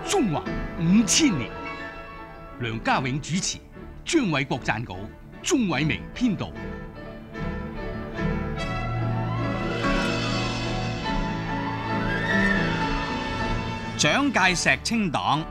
中華5000年，梁家永主持，張偉國撰稿，鍾偉明編導。 蔣介石清黨。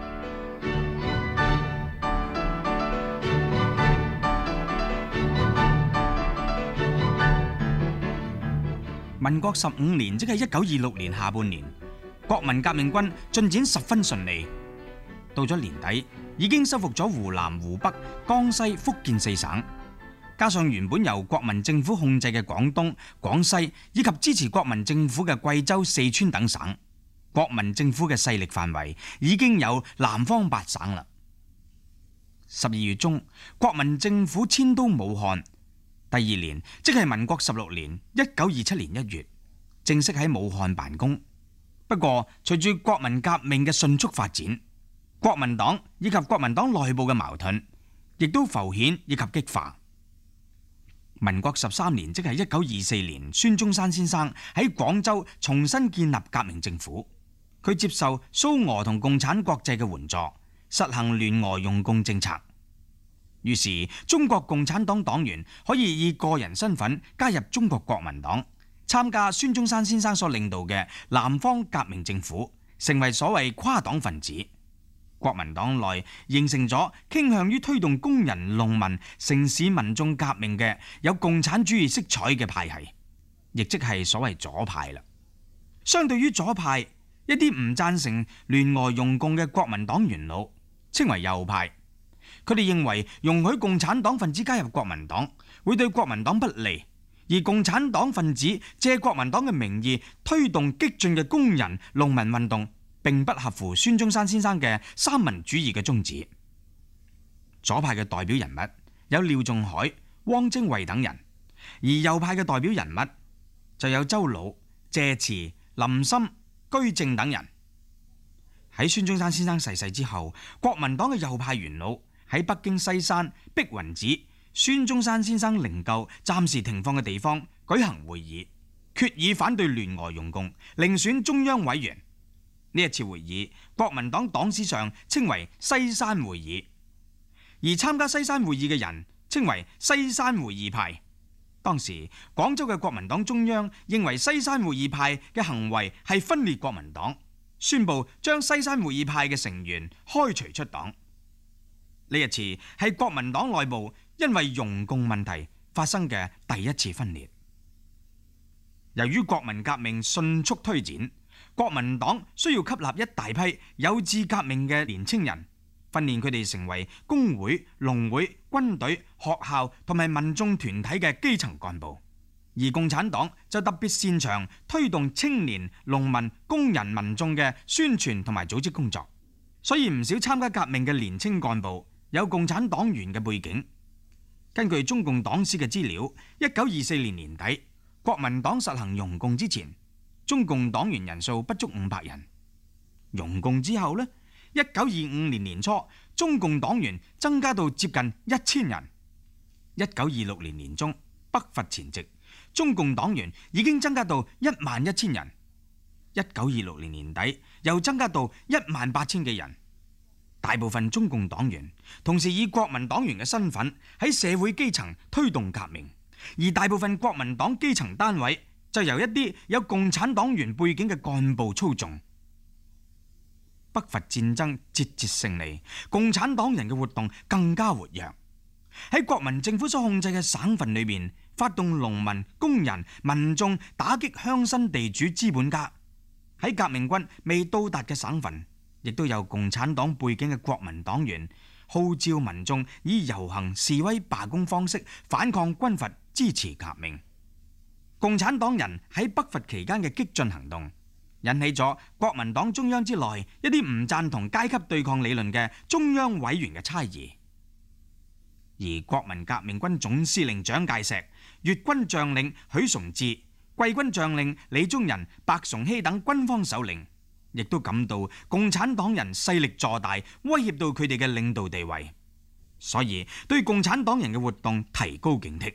民國15年，即係1926年下半年，國民革命軍進展十分順利。到咗年底，已經收復咗湖南、湖北、江西、福建4省，加上原本由國民政府控制嘅廣東、廣西，以及支持國民政府嘅貴州、四川等省，國民政府嘅勢力範圍已經有南方8省啦。12月中，國民政府遷都武漢。第二年，即係民國16年1927年1月，正式喺武漢辦公。不過，隨住國民革命嘅迅速發展，國民黨以及國民黨內部嘅矛盾亦都浮顯以及激化。民國13年，即係1924年，孫中山先生喺廣州重新建立革命政府，佢接受蘇俄同共產國際嘅援助，實行聯俄容共政策。於是，中國共產黨黨員可以以個人身份加入中國國民黨，參加孫中山先生所領導嘅南方革命政府，成為所謂跨黨分子。國民黨內形成咗傾向於推動工人、農民、城市民眾革命嘅有共產主義色彩嘅派系，亦即係所謂左派啦。相對於左派，一啲唔贊成聯俄容共嘅國民黨元老，稱為右派。佢哋認為容許共產黨分子加入國民黨會對國民黨不利，而共產黨分子借國民黨嘅名義推動激進嘅工人、農民運動，並不合乎孫中山先生嘅三民主義嘅宗旨。左派嘅代表人物有廖仲愷、汪精衛等人，而右派嘅代表人物就有周魯、謝慈、林森、居正等人。喺孫中山先生逝世之後，國民黨嘅右派元老喺北京西山、碧雲寺孫中山先生靈柩暫時停放嘅地方舉行會議，決議反對聯俄容共，另選中央委員。呢一次會議，國民黨黨史上稱為西山會議，而參加西山會議嘅人稱為西山會議派。當時廣州嘅國民黨中央認為西山會議派嘅行為係分裂國民黨，宣布將西山會議派嘅成員開除出黨。呢一次係國民黨內部因為容共問題發生嘅第一次分裂。由於國民革命迅速推展，國民黨需要吸納一大批有志革命嘅年青人，訓練佢哋成為工會、農會、軍隊、學校同埋民眾團體嘅基層幹部。而共產黨就特別擅長推動青年、農民、工人、民眾嘅宣傳同埋組織工作，所以唔少參加革命嘅年青幹部有共產黨員嘅背景。根據中共黨史嘅資料，1924年年底，國民黨實行容共之前，中共黨員人數不足500人。容共之後呢，1925年年初，中共黨員增加到接近1000人。1926年年中，北伐前夕，中共黨員已經增加到11000人。1926年年底，又增加到18000幾人。大部分中共黨員同時以國民黨員嘅身份喺社會基層推動革命，而大部分國民黨基層單位就由一啲有共產黨員背景嘅幹部操縱。北伐戰爭節節勝利，共產黨人嘅活動更加活躍，喺國民政府所控制嘅省份裏面發動農民、工人、民眾打擊鄉紳地主資本家。喺革命軍未到達嘅省份，亦都有共產黨背景嘅國民黨員號召民眾以遊行、示威、罷工方式反抗軍閥，支持革命。共產黨人喺北伐期間嘅激進行動，引起咗國民黨中央之內一啲唔贊同階級對抗理論嘅中央委員嘅猜疑。而國民革命軍總司令蔣介石、粵軍將領許崇智、桂軍將領李宗仁、白崇禧等軍方首領亦都感到共產黨人勢力坐大，威脅到佢哋嘅領導地位，所以對共產黨人嘅活動提高警惕。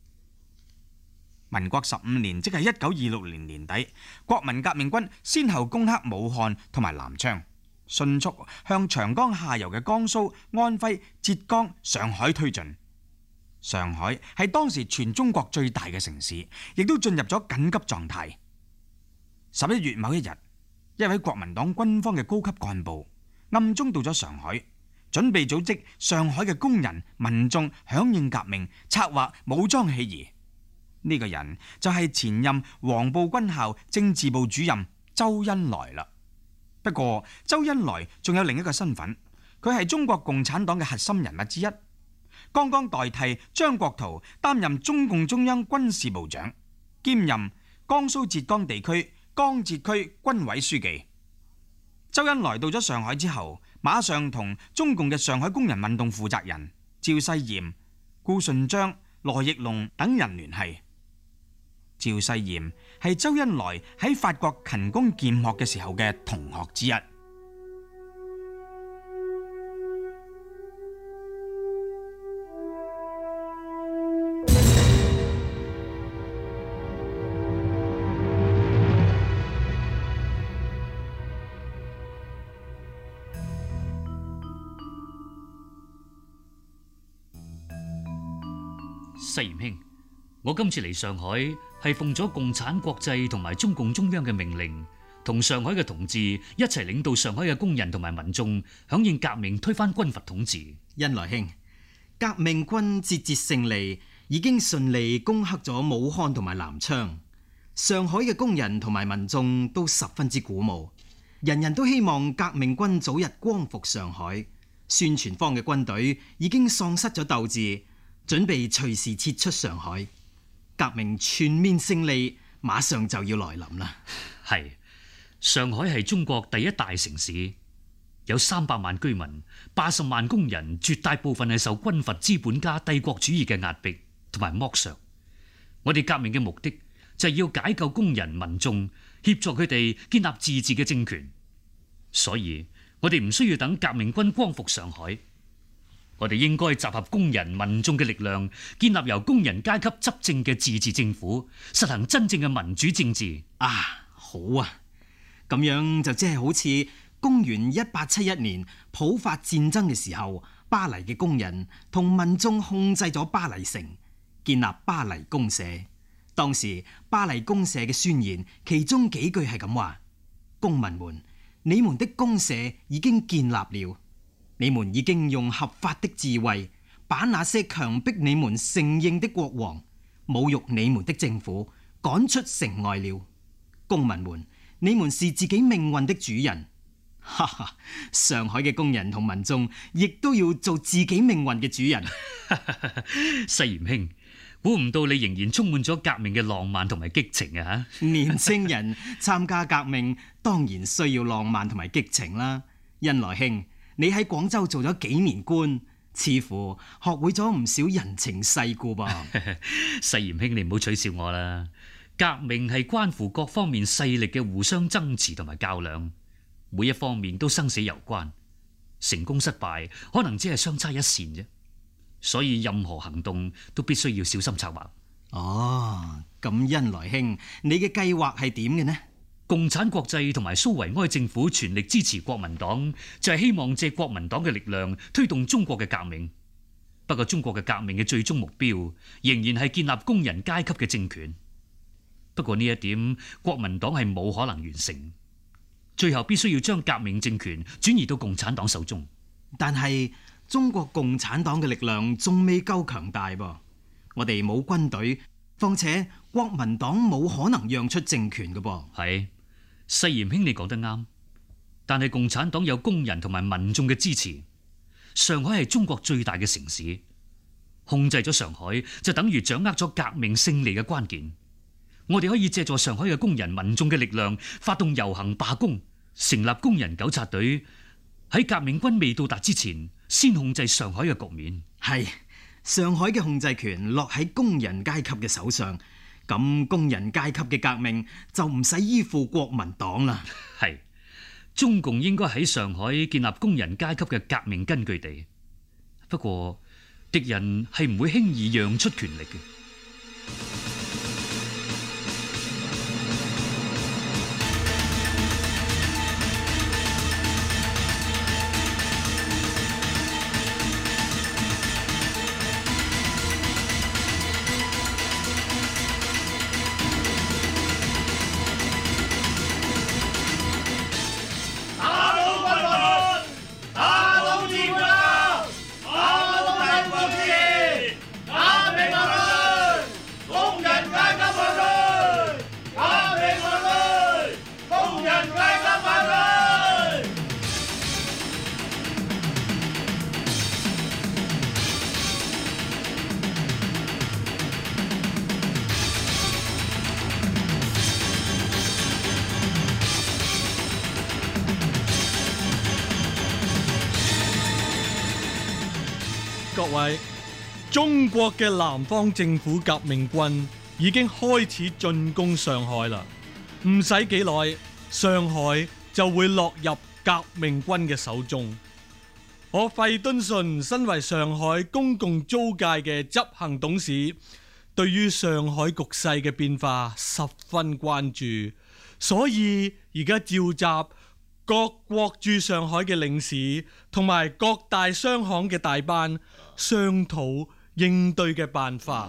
民國15年，即係1926年年底，國民革命軍先後攻克武漢同埋南昌， 迅速向長江下游嘅江蘇、安徽、浙江、上海推進。上海係當時全中國最大嘅城市，亦都進入咗緊急狀態。11月某一日，一位國民黨軍方嘅高級幹部暗中到咗上海，準備組織上海嘅工人民眾響應革命，策劃武裝起義。呢個人就係前任黃埔軍校政治部主任周恩來啦。不過周恩來仲有另一個身份，佢係中國共產黨嘅核心人物之一，剛剛代替張國燾擔任中共中央軍事部長，兼任江蘇浙江地區江浙區軍委書記。周恩來到咗上海之後，馬上同中共嘅上海工人運動負責人趙世炎、顧順章、羅奕龍等人聯繫。趙世炎係周恩來喺法國勤工儉學嘅時候嘅同學之一。 世炎兄，我今次嚟上海係奉咗共產國際同埋中共中央嘅命令，同上海嘅同志一齊領導上海嘅工人同埋民眾響應革命，推翻軍閥統治。 恩來兄，革命軍節節勝利，已經順利攻克咗武漢同埋南昌。上海嘅工人同埋民眾都十分之鼓舞，人人都希望革命軍早日光復上海。宣傳方嘅軍隊已經喪失咗鬥志，準備隨時撤出上海。革命全面勝利馬上就要來臨啦。 係，上海係中國第一大城市，有300萬居民，80萬工人，絕大部分係受軍閥資本家帝國主義嘅壓迫同埋剝削。我哋革命嘅目的就係要解救工人民眾，協助佢哋建立自治嘅政權。所以我哋唔需要等革命軍光復上海，我哋應該集合工人民眾嘅力量，建立由工人階級執政嘅自治政府，實行真正嘅民主政治。 啊，好啊，咁樣就即係好似公元1871年普法戰爭嘅時候，巴黎嘅工人同民眾控制咗巴黎城，建立巴黎公社。當時巴黎公社嘅宣言其中幾句係咁話：公民們，你們的公社已經建立了，你們已經用合法的智慧，把那些強迫你們承認的國王、侮辱你們的政府趕出城外了。公民們，你們是自己命運的主人。哈哈，上海嘅工人同民眾亦都要做自己命運嘅主人。 世炎兄，估唔到你仍然充滿咗革命嘅浪漫同埋激情啊！ 年青人參加革命當然需要浪漫同埋激情啦。恩來兄，你喺廣州做咗幾年官，似乎學會咗唔少人情世故噃。 世炎兄，你唔好取笑我啦。革命係關乎各方面勢力嘅互相爭持同埋較量，每一方面都生死攸關，成功失敗可能只係相差一線啫。所以任何行動都必須要小心策劃。 哦，咁恩來兄，你嘅計劃係點嘅呢？ 共產國際同埋蘇維埃政府全力支持國民黨，就係希望借國民黨嘅力量推動中國嘅革命。不過中國嘅革命嘅最終目標仍然係建立工人階級嘅政權。不過呢一點國民黨係冇可能完成，最後必須要將革命政權轉移到共產黨手中。 但係中國共產黨嘅力量仲未夠強大噃，我哋冇軍隊，況且國民黨冇可能讓出政權嘅噃。 係，世炎兄你講得啱，但係共產黨有工人同埋民眾嘅支持。上海係中國最大嘅城市，控制咗上海就等於掌握咗革命勝利嘅關鍵。我哋可以借助上海嘅工人民眾嘅力量，發動遊行罷工，成立工人糾察隊，喺革命軍未到達之前，先控制上海嘅局面。 係，上海嘅控制權落喺工人階級嘅手上，咁工人階級嘅革命就唔使依附國民黨啦。 係，中共應該喺上海建立工人階級嘅革命根據地。不過敵人係唔會輕易讓出權力嘅。 各位，中國嘅南方政府革命軍已經開始進攻上海啦，唔使幾耐，上海就會落入革命軍嘅手中。我費敦順身為上海公共租界嘅執行董事，對於上海局勢嘅變化十分關注，所以而家召集各國駐上海嘅領事同埋各大商行嘅大班商討應對嘅辦法。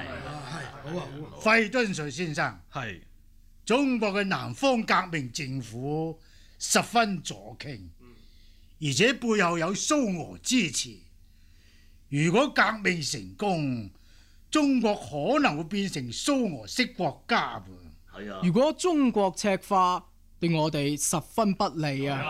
費敦順先生， 係中國嘅南方革命政府十分左傾，而且背後有蘇俄支持。如果革命成功，中國可能會變成蘇俄式國家。 如果中國赤化，對我哋十分不利啊！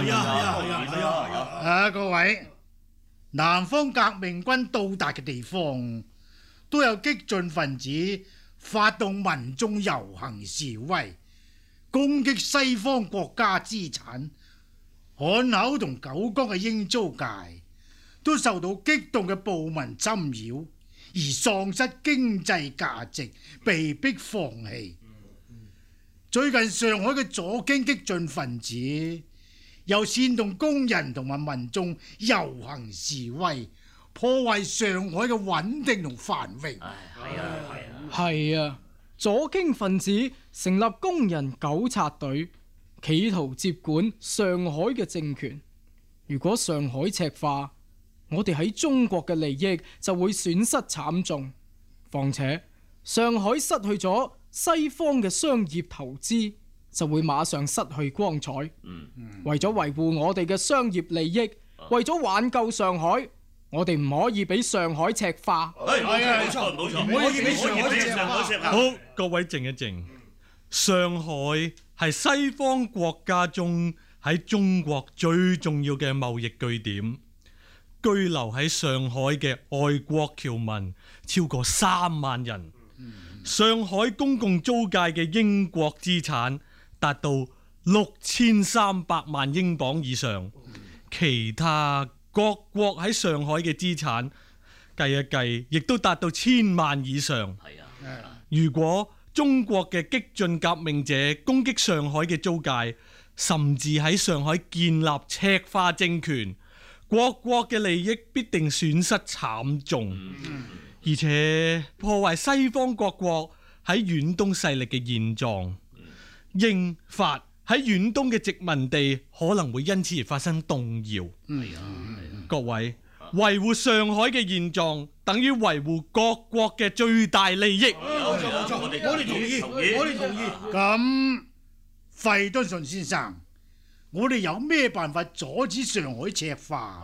各位，南方革命軍到達嘅地方，都有激進分子發動民眾遊行示威，攻擊西方國家資產。漢口同九江嘅英租界都受到激動嘅暴民侵擾，而喪失經濟價值，被迫放棄。最近上海嘅左傾激進分子又煽動工人同埋民眾遊行示威，破壞上海嘅穩定同繁榮。 係啊，左傾分子成立工人糾察隊，企圖接管上海嘅政權。如果上海赤化，我哋喺中國嘅利益就會損失慘重。況且上海失去咗西方嘅商業投資，就會馬上失去光彩。為咗維護我哋嘅商業利益，為咗挽救上海，我哋唔可以俾上海赤化。 冇錯，唔可以俾上海赤化。 好，各位靜一靜。上海係西方國家中喺中國最重要嘅貿易據點，居留喺上海嘅外國僑民超過3萬人。上海公共租界嘅英國資產達到6300萬英鎊以上，其他各國喺上海嘅資產計一計，亦都達到1000萬以上。如果中國嘅激進革命者攻擊上海嘅租界，甚至喺上海建立赤化政權，各國嘅利益必定損失慘重。而且破壞西方各國喺遠東勢力嘅現狀，英法喺遠東嘅殖民地可能會因此而發生動搖。各位，維護上海嘅現狀，等於維護各國嘅最大利益。 冇錯，我哋同意。咁，費敦順先生，我哋有咩辦法阻止上海赤化？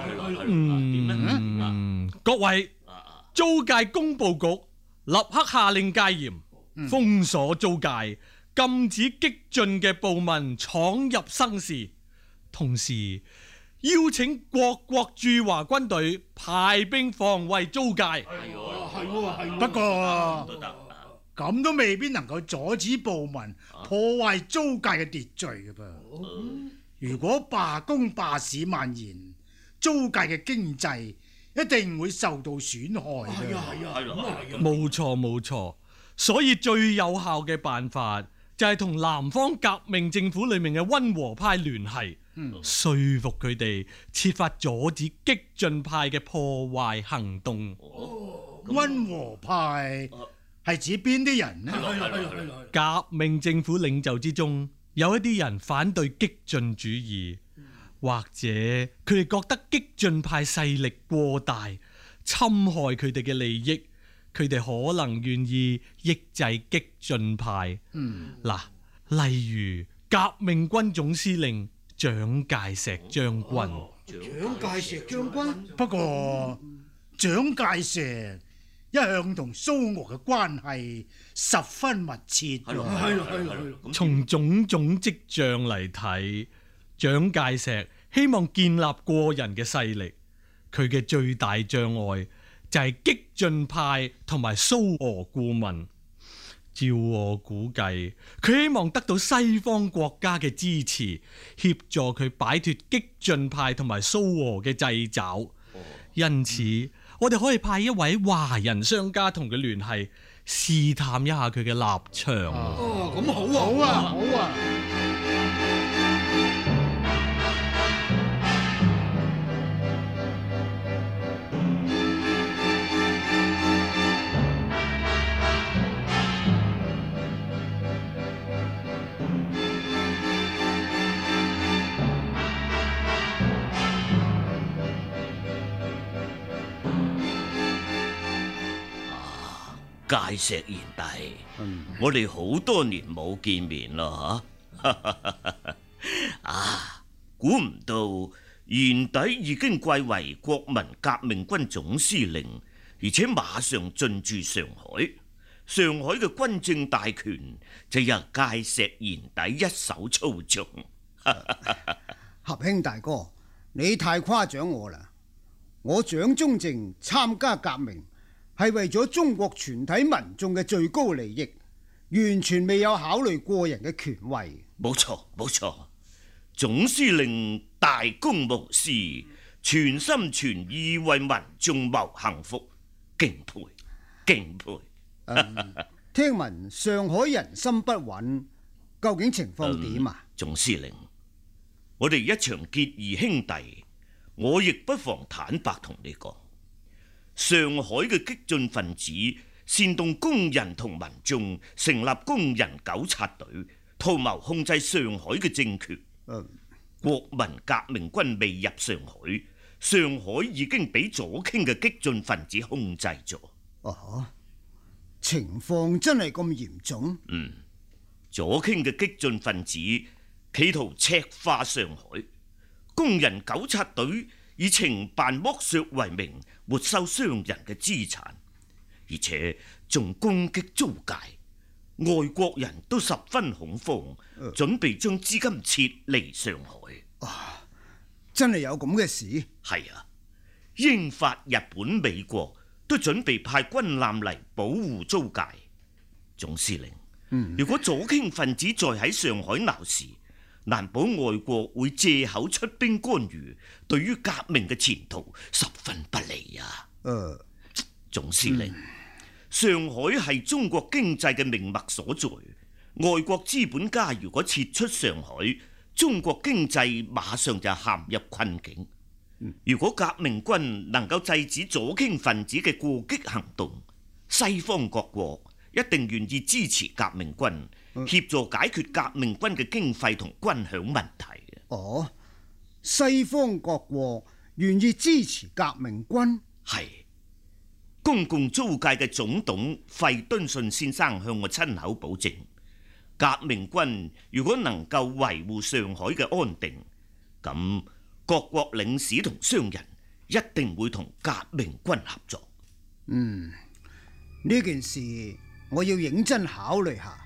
各位。租界工部局立刻下令戒嚴，封鎖租界，禁止激進嘅暴民闖入生事，同時邀請各國駐華軍隊派兵防衛租界。 不過咁都未必能夠阻止暴民破壞租界嘅秩序嘅噃。如果罷工罷市蔓延，租界嘅經濟一定會受到損害。 冇錯，所以最有效嘅辦法就係同南方革命政府裏面嘅溫和派聯繫，說服佢哋設法阻止激進派嘅破壞行動。 溫和派係指邊啲人呢？ 革命政府領袖之中，有一啲人反對激進主義。或者佢哋覺得激進派勢力過大，侵害佢哋嘅利益，佢哋可能願意抑制激進派。例如革命軍總司令蔣介石將軍。不過蔣介石一向同蘇俄嘅關係十分密切。 從種種跡象嚟睇，蔣介石希望建立個人嘅勢力，佢嘅最大障礙就係激進派同埋蘇俄顧問。照我估計，佢希望得到西方國家嘅支持，協助佢擺脫激進派同埋蘇俄嘅掣肘。 因此我哋可以派一位華人商家同佢聯繫，試探一下佢嘅立場。 哦，咁好啊，好啊，好啊！ 介石賢弟，我哋好多年冇見面啦啊！估唔到賢弟已經貴為國民革命軍總司令，而且馬上進駐上海。上海嘅軍政大權就由介石賢弟一手操縱。 合兄大哥，你太誇獎我啦！我蔣中正參加革命，係為咗中國全體民眾嘅最高利益，完全未有考慮個人嘅權位。 冇錯，冇錯，總司令大公無私，全心全意為民眾謀幸福，敬佩，敬佩。 聽聞上海人心不穩，究竟情況點啊？ 總司令，我哋一場結義兄弟，我亦不妨坦白同你講。上海嘅激進分子煽動工人同民眾成立工人糾察隊，圖謀控制上海嘅政權。國民革命軍未入上海，上海已經俾左傾嘅激進分子控制咗。 情況真係咁嚴重？ 左傾嘅激進分子企圖赤化上海，工人糾察隊以情辦剝削為名，沒收商人嘅資產，而且仲攻擊租界，外國人都十分恐慌，準備將資金撤離上海。 真係有咁嘅事？ 係啊，英法日本美國都準備派軍艦嚟保護租界。總司令，如果左傾分子再喺上海鬧事，難保外國會借口出兵干預，對於革命嘅前途十分不利啊！總司令，上海係中國經濟嘅命脈所在，外國資本家如果撤出上海，中國經濟馬上就陷入困境。如果革命軍能夠制止左傾分子嘅過激行動，西方各國一定願意支持革命軍，協助解決革命軍嘅經費同軍餉問題。 西方各國願意支持革命軍？ 係，公共租界嘅總董費敦信先生向我親口保證，革命軍如果能夠維護上海嘅安定，咁各國領事同商人一定會同革命軍合作。 呢件事我要認真考慮下。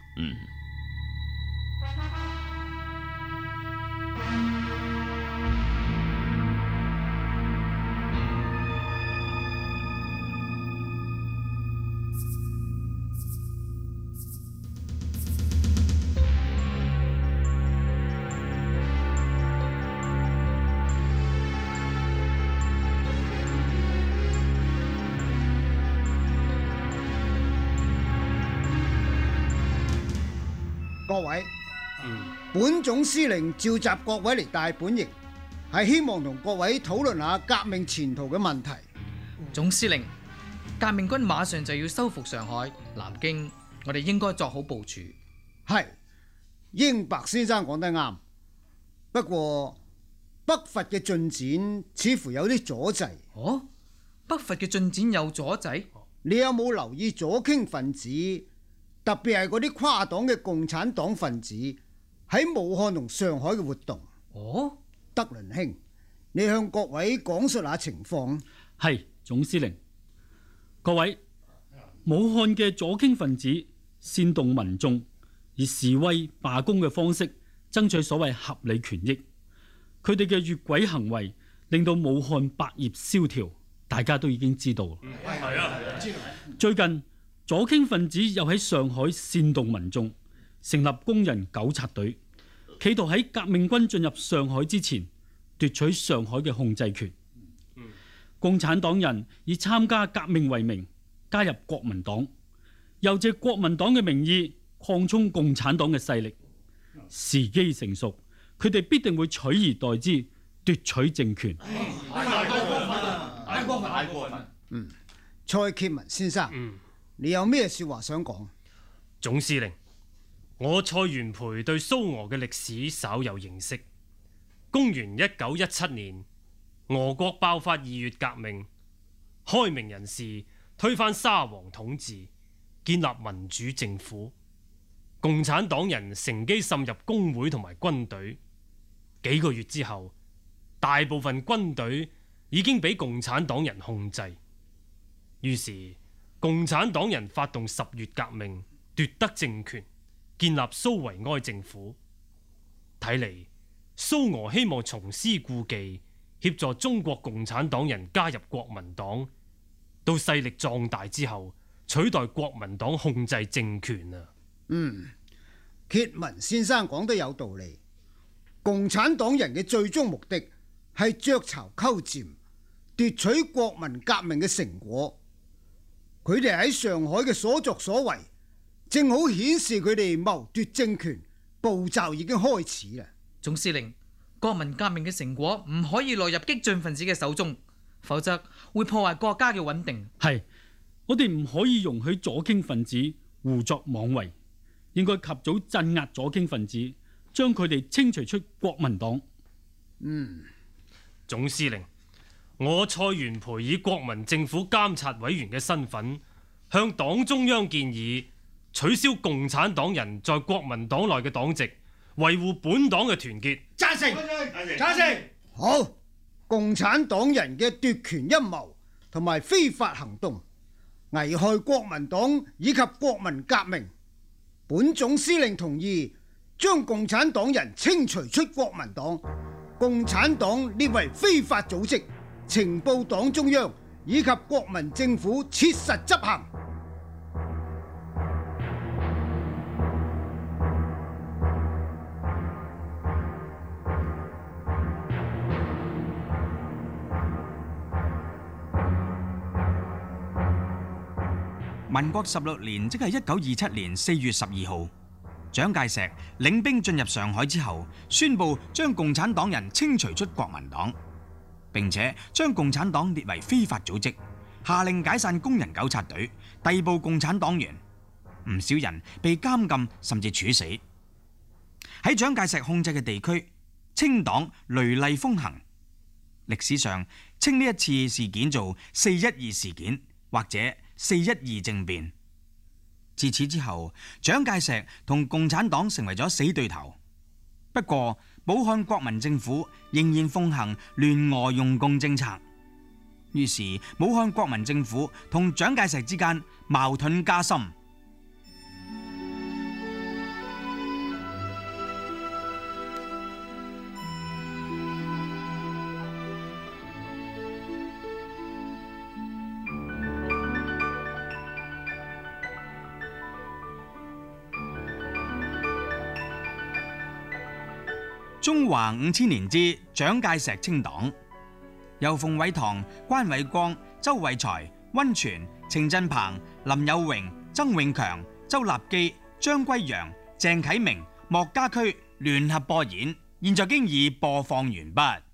各位，本總司令召集各位嚟大本營，係希望同各位討論下革命前途嘅問題。 總司令，革命軍馬上就要收復上海、南京，我哋應該作好部署。 係，英白先生講得啱。不過北伐嘅進展似乎有啲阻滯。 北伐嘅進展有阻滯？ 你有冇留意左傾分子？特別係嗰啲跨黨嘅共產黨分子喺武漢同上海嘅活動。德倫兄，你向各位講述下情況。 係，總司令，各位，武漢嘅左傾分子煽動民眾以示威罷工嘅方式爭取所謂合理權益，佢哋嘅越軌行為令到武漢百業蕭條，大家都已經知道。最近左傾分子又喺上海煽動民眾成立工人糾察隊，企圖喺革命軍進入上海之前奪取上海嘅控制權。 共產黨人以參加革命為名加入國民黨，又借國民黨嘅名義擴充共產黨嘅勢力。時機成熟，佢哋必定會取而代之，奪取政權。 大過分。蔡揭文先生，你有咩說話想講？ 總司令，我蔡元培對蘇俄嘅歷史稍有認識。公元1917年，俄國爆發2月革命，開明人士推翻沙皇統治，建立民主政府。共產黨人乘機滲入工會同埋軍隊，幾個月之後，大部分軍隊已經俾共產黨人控制。於是共產黨人發動10月革命，奪得政權，建立蘇維埃政府。睇嚟蘇俄希望重施故技，協助中國共產黨人加入國民黨，到勢力壯大之後取代國民黨控制政權啊！ 揭文先生講得有道理。共產黨人嘅最終目的係鵲巢鳩佔，奪取國民革命嘅成果。佢哋喺上海嘅所作所為，正好顯示佢哋謀奪政權步驟已經開始啦。 總司令，國民革命嘅成果唔可以落入激進分子嘅手中，否則會破壞國家嘅穩定。 係，我哋唔可以容許左傾分子胡作妄為，應該及早鎮壓左傾分子，將佢哋清除出國民黨。 總司令，我蔡元培以國民政府監察委員嘅身份，向黨中央建議取消共產黨人在國民黨內嘅黨籍，維護本黨嘅團結。 贊成，贊成。 好，共產黨人嘅奪權陰謀同埋非法行動，危害國民黨以及國民革命。本總司令同意將共產黨人清除出國民黨，共產黨列為非法組織，呈報黨中央以及國民政府切實執行。 民國16年，即係1927年4月12號，蔣介石領兵進入上海之後，宣布將共產黨人清除出國民黨，並且將共產黨列為非法組織，下令解散工人糾察隊，逮捕共產黨員，唔少人被監禁甚至處死。喺蔣介石控制嘅地區，清黨雷厲風行，歷史上稱呢一次事件做412事件或者412政變。自此之後，蔣介石同共產黨成為咗死對頭。不過，武漢國民政府仍然奉行聯俄容共政策，於是武漢國民政府同蔣介石之間矛盾加深。中華5000年之蔣介石清黨，由馮偉堂、關偉光、周偉才、溫泉、程振鵬、林有榮、曾永強、周立基、張歸陽、鄭啟明、莫家駒聯合播演，現在經已播放完畢。